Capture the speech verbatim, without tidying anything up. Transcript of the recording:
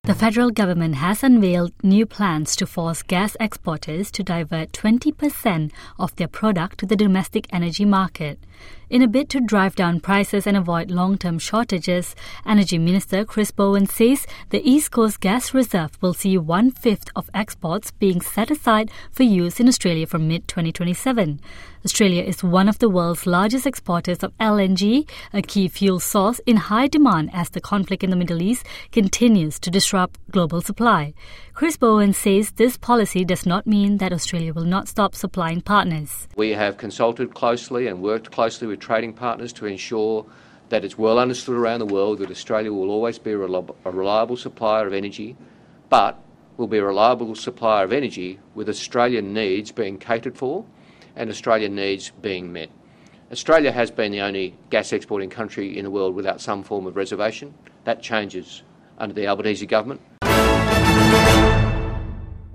The federal government has unveiled new plans to force gas exporters to divert twenty percent of their product to the domestic energy market. In a bid to drive down prices and avoid long-term shortages, Energy Minister Chris Bowen says the East Coast Gas Reserve will see one-fifth of exports being set aside for use in Australia from mid twenty twenty-seven. Australia is one of the world's largest exporters of L N G, a key fuel source in high demand as the conflict in the Middle East continues to disrupt global supply. Chris Bowen says this policy does not mean that Australia will not stop supplying partners. We have consulted closely and worked closely with trading partners to ensure that it's well understood around the world that Australia will always be a reliable supplier of energy, but will be a reliable supplier of energy with Australian needs being catered for and Australian needs being met. Australia has been the only gas exporting country in the world without some form of reservation. That changes under the Albanese government.